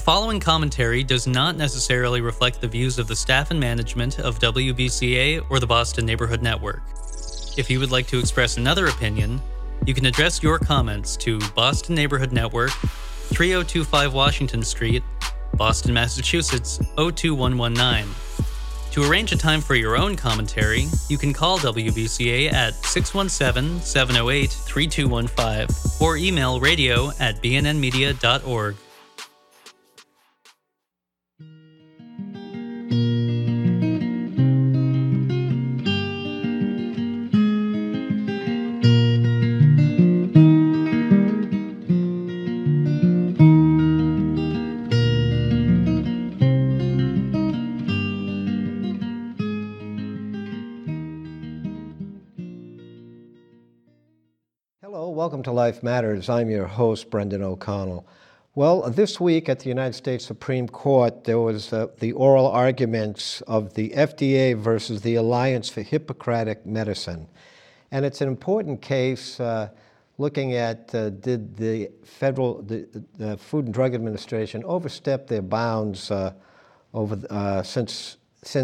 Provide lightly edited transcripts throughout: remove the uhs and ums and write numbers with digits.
following commentary does not necessarily reflect the views of the staff and management of WBCA or the Boston Neighborhood Network. If you would like to express another opinion, you can address your comments to Boston Neighborhood Network, 3025 Washington Street, Boston, Massachusetts 02119. To arrange a time for your own commentary, you can call WBCA at 617-708-3215 or email radio@bnnmedia.org. Welcome to Life Matters. I'm your host, Brendan O'Connell. Well, this week at the United States Supreme Court, there was the oral arguments of the FDA versus the Alliance for Hippocratic Medicine. And it's an important case looking at did the Food and Drug Administration overstep their bounds since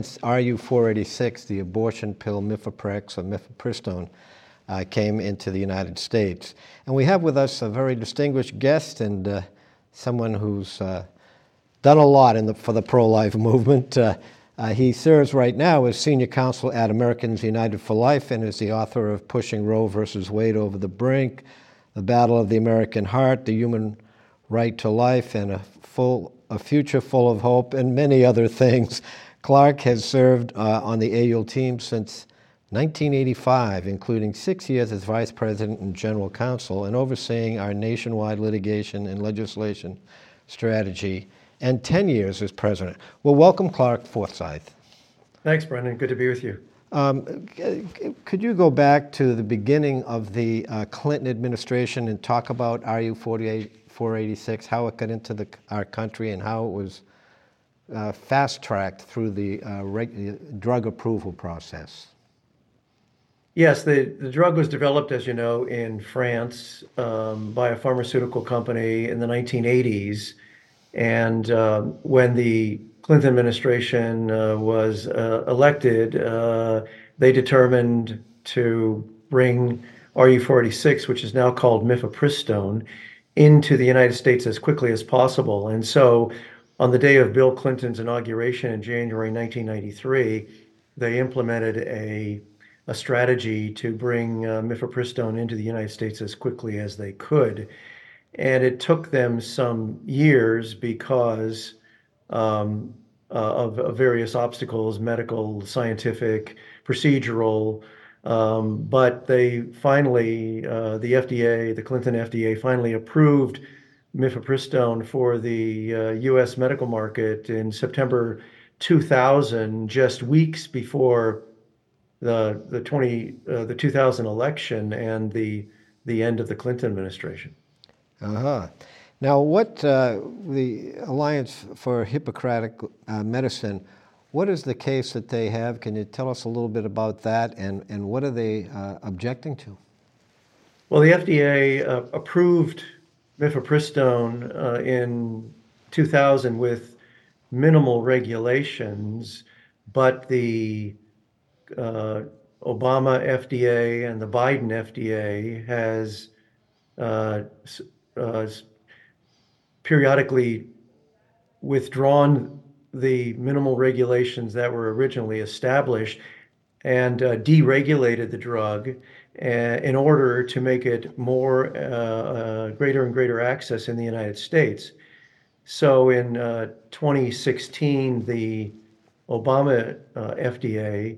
RU-486, the abortion pill Mifeprex or mifepristone, came into the United States. And we have with us a very distinguished guest and someone who's done a lot for the pro-life movement. He serves right now as senior counsel at Americans United for Life and is the author of Pushing Roe versus Wade Over the Brink, The Battle of the American Heart, The Human Right to Life, and A Future Full of Hope, and many other things. Clark has served on the AUL team since 1985, including 6 years as Vice President and General Counsel and overseeing our nationwide litigation and legislation strategy, and 10 years as President. Well, welcome, Clark Forsyth. Thanks, Brendan. Good to be with you. Could you go back to the beginning of the Clinton administration and talk about RU-486, how it got into our country and how it was fast-tracked through the drug approval process? Yes, the drug was developed, as you know, in France by a pharmaceutical company in the 1980s. And when the Clinton administration was elected, they determined to bring RU-486, which is now called mifepristone, into the United States as quickly as possible. And so on the day of Bill Clinton's inauguration in January 1993, they implemented a strategy to bring mifepristone into the United States as quickly as they could. And it took them some years because of various obstacles, medical, scientific, procedural. But they finally, the FDA, the Clinton FDA, finally approved mifepristone for the U.S. medical market in September 2000, just weeks before the 2000 election and the end of the Clinton administration. Now, what the Alliance for Hippocratic Medicine, what is the case that they have? Can you tell us a little bit about that, and what are they objecting to? Well, the FDA approved mifepristone in 2000 with minimal regulations, but the Obama FDA and the Biden FDA has periodically withdrawn the minimal regulations that were originally established and deregulated the drug in order to make it more greater and greater access in the United States. So in 2016, the Obama FDA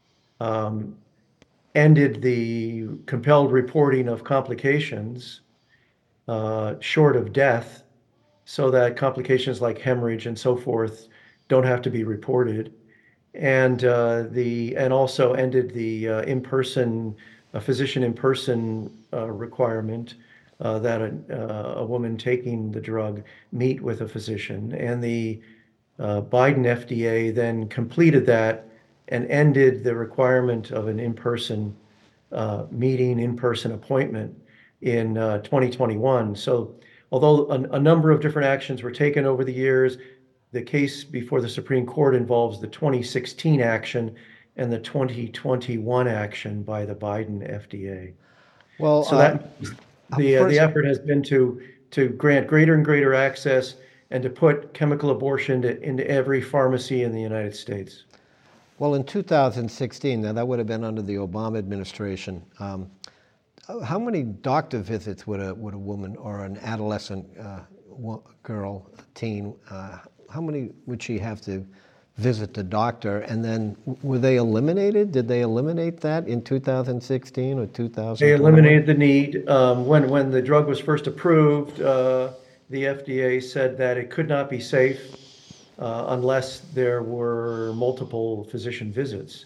ended the compelled reporting of complications short of death, so that complications like hemorrhage and so forth don't have to be reported, and also ended the physician in-person requirement that a woman taking the drug meet with a physician. And the Biden FDA then completed that and ended the requirement of an in-person meeting, in-person appointment in 2021. So although a number of different actions were taken over the years, the case before the Supreme Court involves the 2016 action and the 2021 action by the Biden FDA. Well, So that the first, effort has been to grant greater and greater access and to put chemical abortion into every pharmacy in the United States. well, in 2016, now that would have been under the Obama administration. How many doctor visits would a woman or an adolescent girl, teen, how many would she have to visit the doctor? And then were they eliminated? Did they eliminate that in 2016 or 2021? They eliminated the need. When the drug was first approved, the FDA said that it could not be safe unless there were multiple physician visits.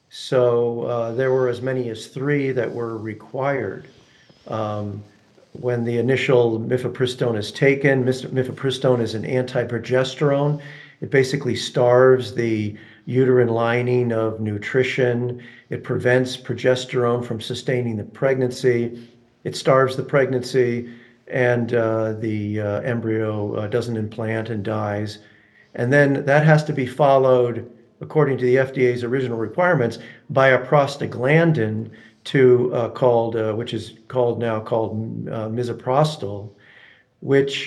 So there were as many as 3 that were required. When the initial mifepristone is taken, mifepristone is an anti-progesterone. It basically starves the uterine lining of nutrition. It prevents progesterone from sustaining the pregnancy. It starves the pregnancy, and the embryo doesn't implant and dies. And then that has to be followed, according to the FDA's original requirements, by a prostaglandin which is called misoprostol, which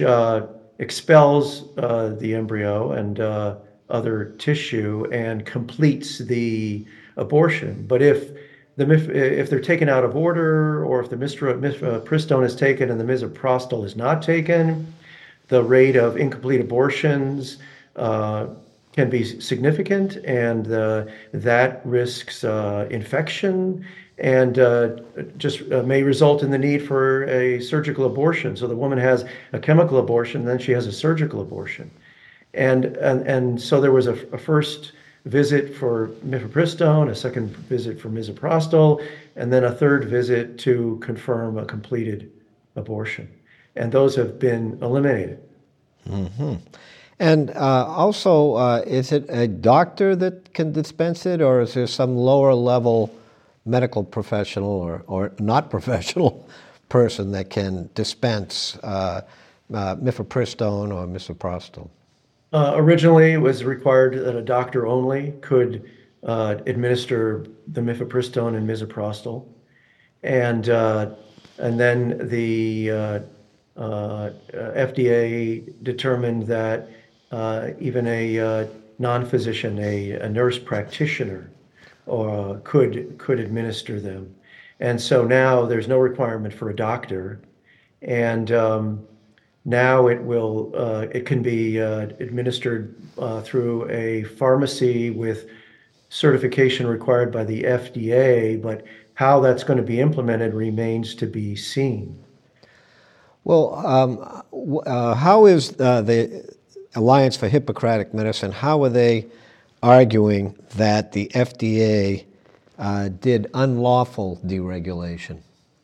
expels the embryo and other tissue and completes the abortion. But if they're taken out of order, or if the mifepristone is taken and the misoprostol is not taken, the rate of incomplete abortions can be significant, and that risks infection, and just may result in the need for a surgical abortion. So the woman has a chemical abortion, then she has a surgical abortion. And so there was a first visit for mifepristone, a second visit for misoprostol, and then a third visit to confirm a completed abortion. And those have been eliminated. Mm-hmm. And also, is it a doctor that can dispense it, or is there some lower level medical professional or not professional person that can dispense mifepristone or misoprostol? Originally, it was required that a doctor only could administer the mifepristone and misoprostol, and then the FDA determined that even a non-physician, a nurse practitioner, could administer them. And so now there's no requirement for a doctor, and now it can be administered through a pharmacy with certification required by the FDA, but how that's going to be implemented remains to be seen. Well, how is the Alliance for Hippocratic Medicine, how are they arguing that the FDA did unlawful deregulation?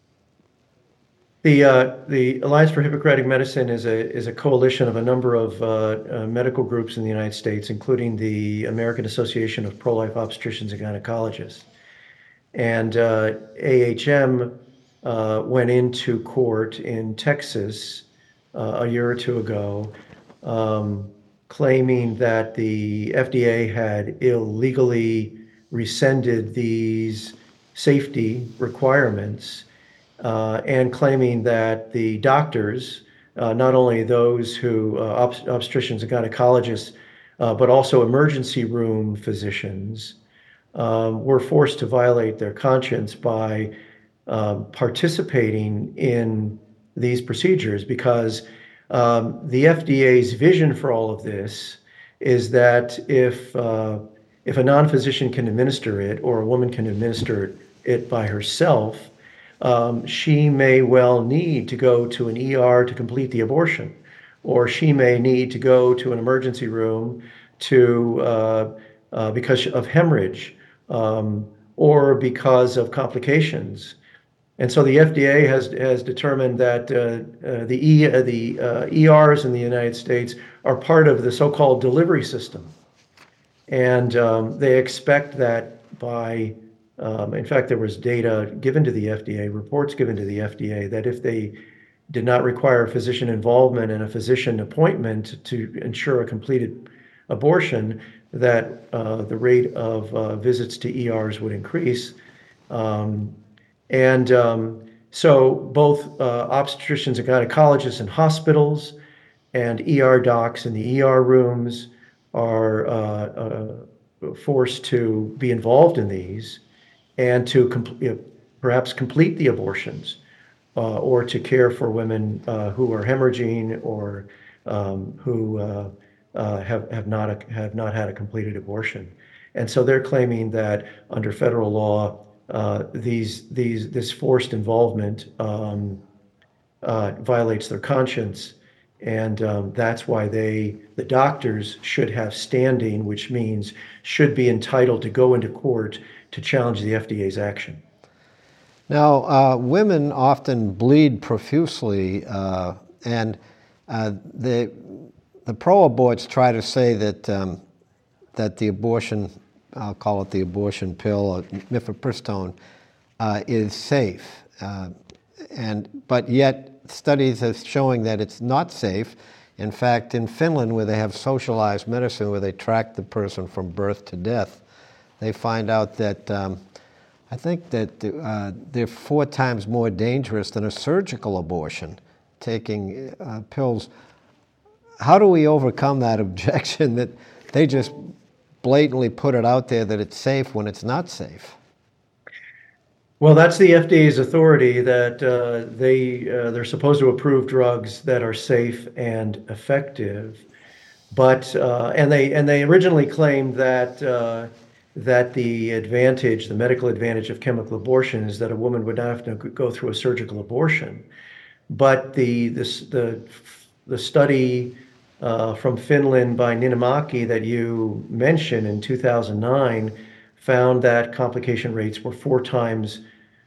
The Alliance for Hippocratic Medicine is a coalition of a number of medical groups in the United States, including the American Association of Pro-Life Obstetricians and Gynecologists. And AHM went into court in Texas a year or two ago, claiming that the FDA had illegally rescinded these safety requirements, and claiming that the doctors, not only those who, obstetricians and gynecologists, but also emergency room physicians, were forced to violate their conscience by participating in these procedures, because the FDA's vision for all of this is that if a non-physician can administer it, or a woman can administer it by herself, she may well need to go to an ER to complete the abortion, or she may need to go to an emergency room because of hemorrhage, or because of complications. And so the FDA has determined that the ERs in the United States are part of the so-called delivery system. And they expect that in fact, there was data given to the FDA, reports given to the FDA, that if they did not require physician involvement and a physician appointment to ensure a completed abortion, that the rate of visits to ERs would increase. Um, and so both obstetricians and gynecologists in hospitals and ER docs in the ER rooms are forced to be involved in these and to perhaps complete the abortions, or to care for women who are hemorrhaging, or who have not had a completed abortion. And so they're claiming that under federal law, this forced involvement violates their conscience, and that's why the doctors should have standing, which means should be entitled to go into court to challenge the FDA's action. Now, women often bleed profusely, and the pro-aborts try to say that that the abortion, I'll call it the abortion pill, or mifepristone, is safe, but yet studies are showing that it's not safe. In fact, in Finland, where they have socialized medicine, where they track the person from birth to death, they find out that I think that they're 4 times more dangerous than a surgical abortion, taking pills. How do we overcome that objection that they just blatantly put it out there that it's safe when it's not safe? Well, that's the FDA's authority, that they're supposed to approve drugs that are safe and effective, but and they originally claimed that the medical advantage of chemical abortion is that a woman would not have to go through a surgical abortion. But the study from Finland by Niinimäki that you mentioned in 2009 found that complication rates were 4 times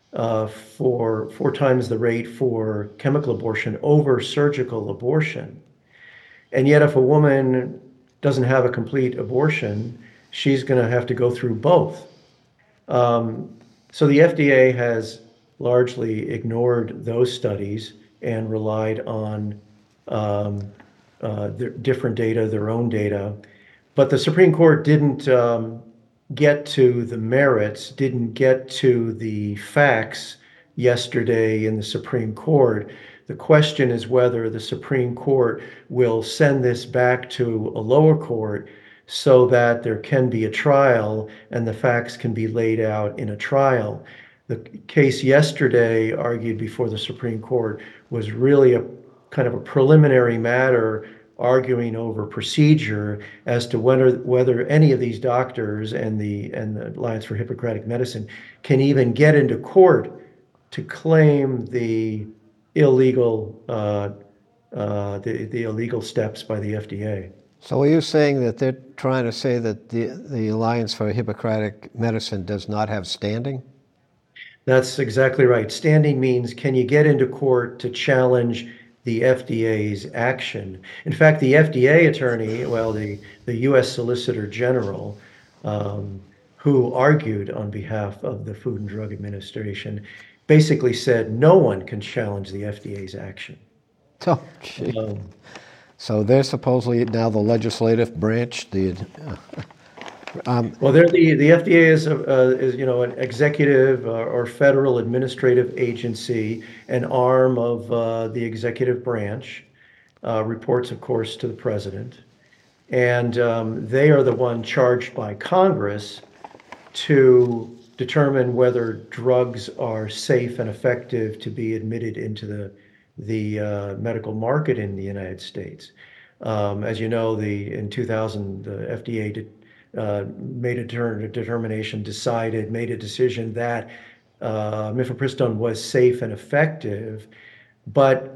the rate for chemical abortion over surgical abortion. And yet, if a woman doesn't have a complete abortion, she's going to have to go through both. So the FDA has largely ignored those studies and relied on their different data, their own data. But the Supreme Court didn't get to the merits, didn't get to the facts yesterday in the Supreme Court. The question is whether the Supreme Court will send this back to a lower court so that there can be a trial and the facts can be laid out in a trial. The case yesterday, argued before the Supreme Court, was really a kind of a preliminary matter, arguing over procedure as to whether any of these doctors and the Alliance for Hippocratic Medicine can even get into court to claim the illegal steps by the FDA. So are you saying that they're trying to say that the Alliance for Hippocratic Medicine does not have standing? That's exactly right. Standing means, can you get into court to challenge the FDA's action? In fact, the FDA attorney, the U.S. Solicitor General, who argued on behalf of the Food and Drug Administration, basically said no one can challenge the FDA's action. Oh, gee. So they're supposedly now the legislative branch. Well, the FDA is an executive or federal administrative agency, an arm of the executive branch, reports, of course, to the president, and they are the one charged by Congress to determine whether drugs are safe and effective to be admitted into the medical market in the United States. As you know, in 2000, the FDA made a decision that mifepristone was safe and effective, but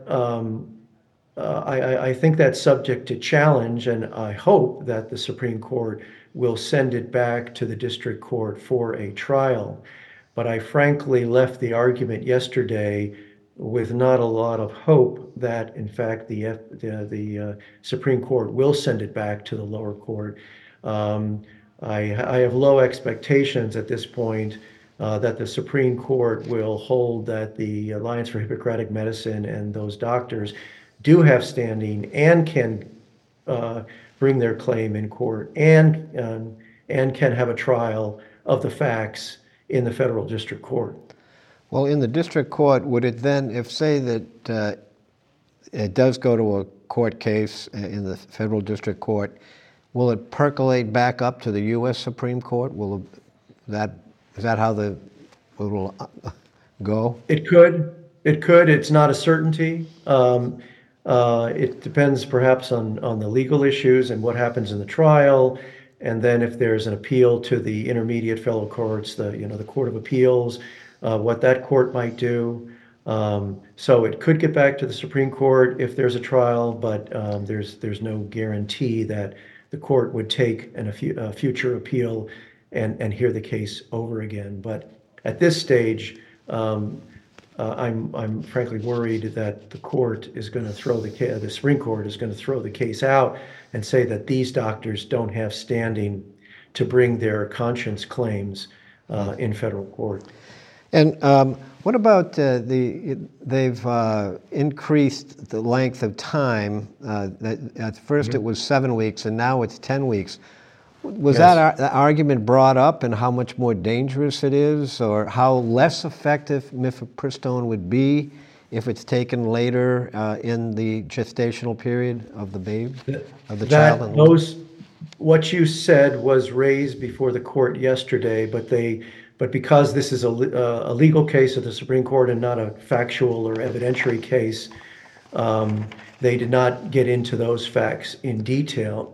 I think that's subject to challenge, and I hope that the Supreme Court will send it back to the district court for a trial. But I frankly left the argument yesterday with not a lot of hope that, in fact, the Supreme Court will send it back to the lower court. I have low expectations at this point that the Supreme Court will hold that the Alliance for Hippocratic Medicine and those doctors do have standing and can bring their claim in court and can have a trial of the facts in the federal district court. Well, in the district court, would it then, if say that it does go to a court case in the federal district court, will it percolate back up to the U.S. Supreme Court? Is that how it will go? It could. It could. It's not a certainty. It depends perhaps on the legal issues and what happens in the trial, and then if there's an appeal to the intermediate federal courts, the Court of Appeals, what that court might do. So it could get back to the Supreme Court if there's a trial, but there's no guarantee that the court would take a future appeal and hear the case over again. But at this stage, I'm frankly worried that the court is going to the Supreme Court is going to throw the case out and say that these doctors don't have standing to bring their conscience claims in federal court. And what about they've increased the length of time. At first it was 7 weeks, and now it's 10 weeks. Was that argument brought up, and how much more dangerous it is, or how less effective mifepristone would be if it's taken later in the gestational period of the baby, of the child? What you said was raised before the court yesterday, but because this is a legal case of the Supreme Court and not a factual or evidentiary case, they did not get into those facts in detail.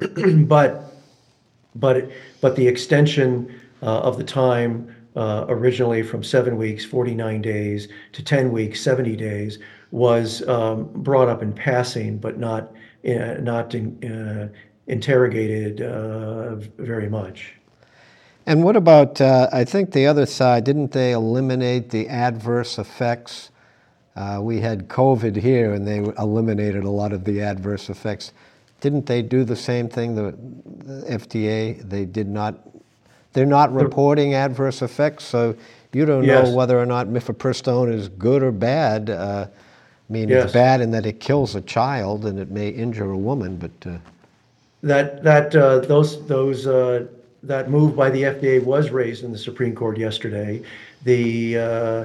But the extension of the time originally from 7 weeks, 49 days, to 10 weeks, 70 days, was brought up in passing, but not interrogated very much. And what about, I think the other side, didn't they eliminate the adverse effects? We had COVID here, and they eliminated a lot of the adverse effects. Didn't they do the same thing, the FDA? They're not reporting adverse effects, so you don't know whether or not mifepristone is good or bad. It's bad in that it kills a child and it may injure a woman, but... That move by the FDA was raised in the Supreme Court yesterday. The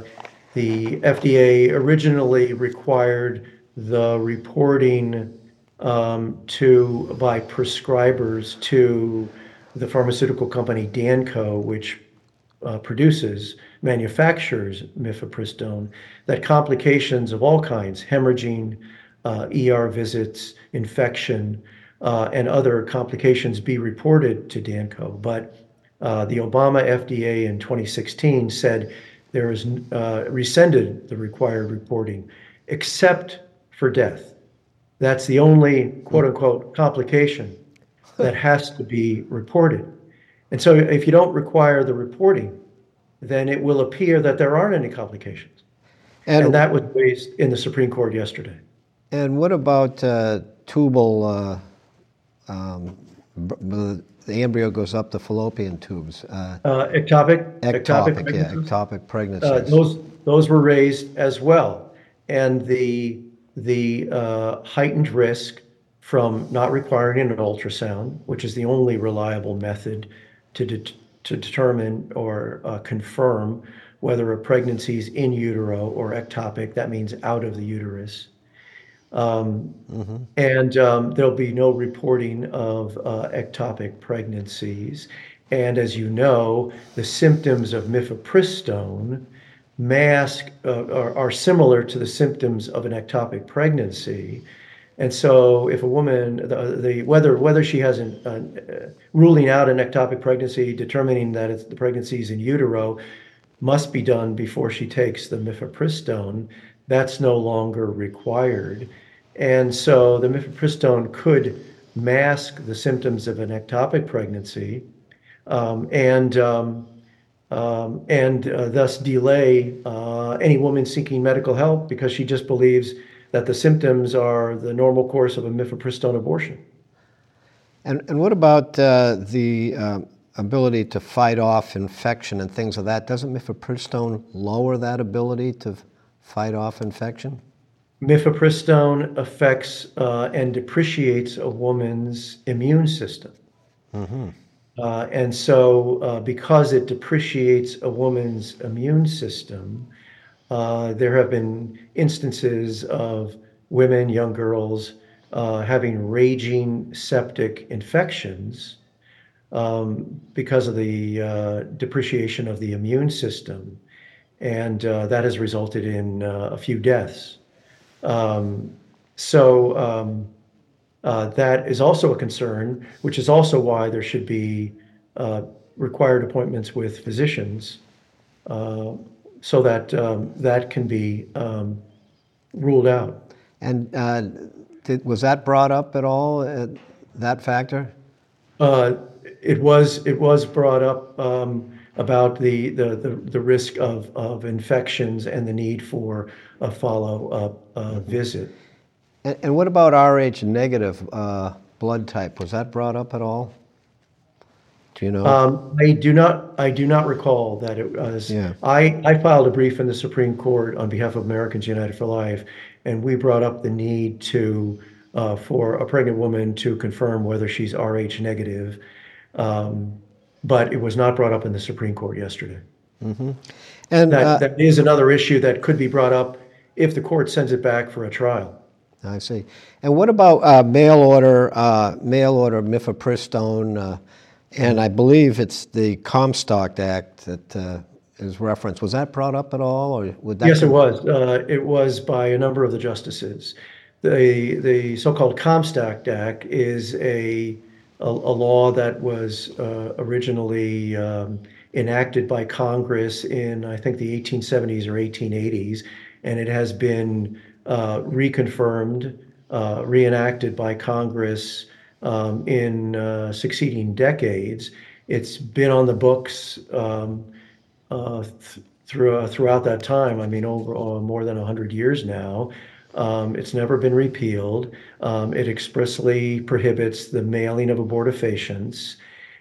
FDA originally required the reporting by prescribers to the pharmaceutical company Danco, which manufactures mifepristone, that complications of all kinds, hemorrhaging, ER visits, infection, and other complications be reported to Danco. But the Obama FDA in 2016 said rescinded the required reporting, except for death. That's the only quote unquote complication that has to be reported. And so if you don't require the reporting, then it will appear that there aren't any complications. And that was raised in the Supreme Court yesterday. And what about tubal, the embryo goes up the fallopian tubes? Ectopic pregnancies. Those were raised as well. And the heightened risk from not requiring an ultrasound, which is the only reliable method to determine or confirm whether a pregnancy is in utero or ectopic, that means out of the uterus. And there'll be no reporting of ectopic pregnancies. And as you know, the symptoms of mifepristone are similar to the symptoms of an ectopic pregnancy. And so if a woman, whether she has ruling out an ectopic pregnancy, determining that the pregnancy is in utero, must be done before she takes the mifepristone. That's no longer required. And so the mifepristone could mask the symptoms of an ectopic pregnancy and thus delay any woman seeking medical help because she just believes that the symptoms are the normal course of a mifepristone abortion. And what about the ability to fight off infection and things of that. Doesn't mifepristone lower that ability to fight off infection? Mifepristone affects and depreciates a woman's immune system. And so, because it depreciates a woman's immune system, there have been instances of women, young girls, having raging septic infections because of the depreciation of the immune system. And that has resulted in a few deaths. That is also a concern, which is also why there should be required appointments with physicians so that that can be ruled out. And was that brought up at all, that factor? It was brought up about the risk of infections and the need for a follow-up visit. And what about Rh negative blood type? Was that brought up at all? Do you know? I do not recall that it was. Yeah. I filed a brief in the Supreme Court on behalf of Americans United for Life, and we brought up the need to for a pregnant woman to confirm whether she's Rh negative, but it was not brought up in the Supreme Court yesterday. Mm-hmm. And that is another issue that could be brought up if the court sends it back for a trial. I see. And what about mail order mifepristone? And I believe it's the Comstock Act that is referenced. Was that brought up at all, or would that? Yes, it was. It was by a number of the justices. The so-called Comstock Act is a law that was originally enacted by Congress in, I think, the 1870s or 1880s, and it has been reconfirmed, reenacted by Congress in succeeding decades. It's been on the books throughout that time. I mean, over more than 100 years now. It's never been repealed. It expressly prohibits the mailing of abortifacients.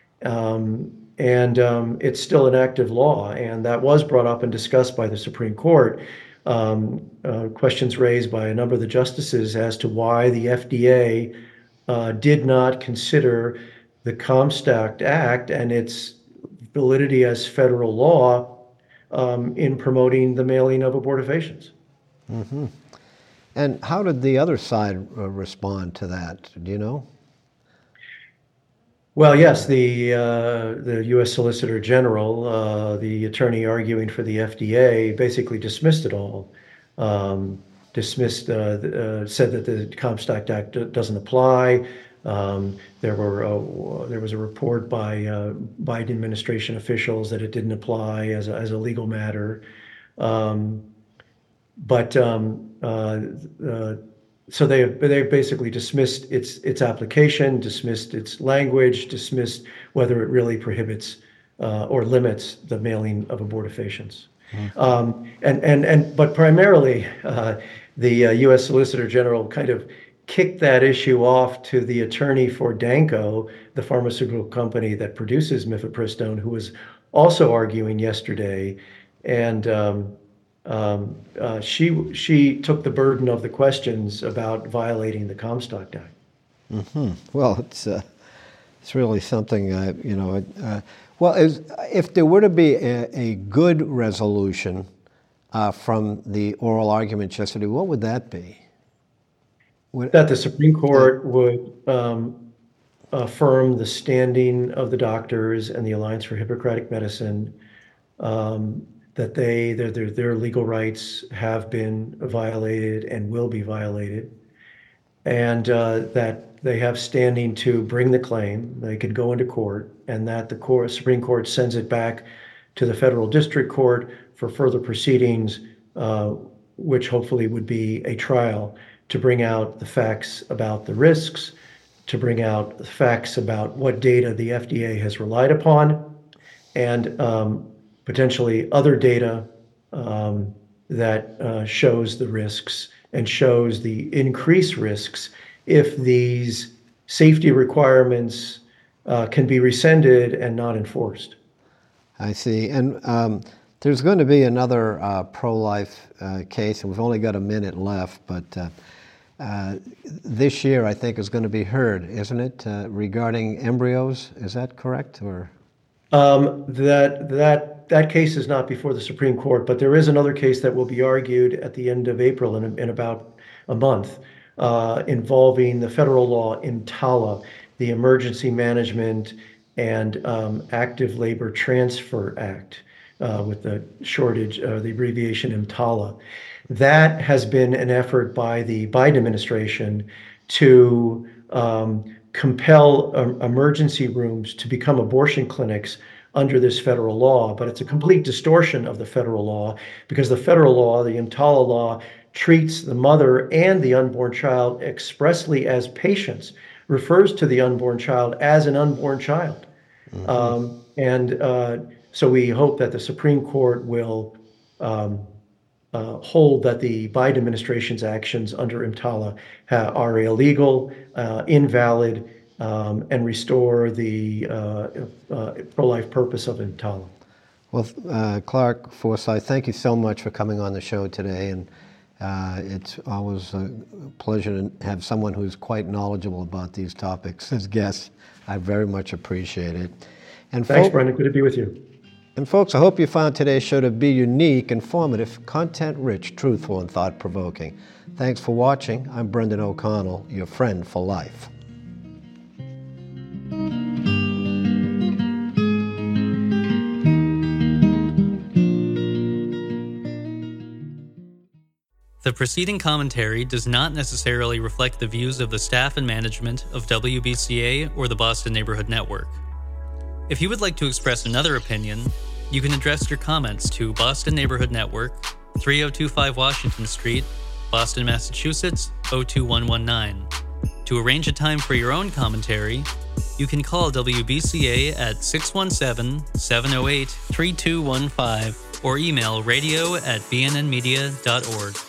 And it's still an active law. And that was brought up and discussed by the Supreme Court. Questions raised by a number of the justices as to why the FDA did not consider the Comstock Act and its validity as federal law in promoting the mailing of abortifacients. Mm-hmm. And how did the other side respond to that? Do you know? Well, yes, the U.S. Solicitor General, the attorney arguing for the FDA, basically dismissed it all. Said that the Comstock Act doesn't apply. There was a report by Biden administration officials that it didn't apply as a legal matter. So they basically dismissed its application, dismissed its language, dismissed whether it really prohibits or limits the mailing of abortifacients. But primarily, the U.S. Solicitor General kind of kicked that issue off to the attorney for Danco, the pharmaceutical company that produces mifepristone, who was also arguing yesterday, and she took the burden of the questions about violating the Comstock Act. Mm-hmm. Well, it's really something, well, if there were to be a good resolution from the oral argument yesterday, what would that be? That the Supreme Court would affirm the standing of the doctors and the Alliance for Hippocratic Medicine, that their legal rights have been violated and will be violated, and that they have standing to bring the claim. They could go into court, and that the Supreme Court sends it back to the federal district court for further proceedings, which hopefully would be a trial, to bring out the facts about the risks, to bring out the facts about what data the FDA has relied upon, and potentially other data that shows the risks and shows the increased risks if these safety requirements can be rescinded and not enforced. I see. And there's going to be another pro-life case, and we've only got a minute left, but this year I think is going to be heard, isn't it, regarding embryos? Is that correct? Or that case is not before the Supreme Court, but there is another case that will be argued at the end of April in about a month, involving the federal law EMTALA, the Emergency Management and Active Labor Transfer Act, with the the abbreviation EMTALA. That has been an effort by the Biden administration to compel emergency rooms to become abortion clinics under this federal law, but it's a complete distortion of the federal law, because the federal law, the EMTALA law, treats the mother and the unborn child expressly as patients, refers to the unborn child as an unborn child. So we hope that the Supreme Court will hold that the Biden administration's actions under EMTALA are illegal, invalid, and restore the pro-life purpose of EMTALA. Well, Clark Forsyth, thank you so much for coming on the show today, and it's always a pleasure to have someone who's quite knowledgeable about these topics as guests. I very much appreciate it. And thanks, Brendan. Good to be with you. And folks, I hope you found today's show to be unique, informative, content-rich, truthful, and thought-provoking. Thanks for watching. I'm Brendan O'Connell, your friend for life. The preceding commentary does not necessarily reflect the views of the staff and management of WBCA or the Boston Neighborhood Network. If you would like to express another opinion, you can address your comments to Boston Neighborhood Network, 3025 Washington Street, Boston, Massachusetts, 02119. To arrange a time for your own commentary, you can call WBCA at 617-708-3215 or email radio@bnnmedia.org.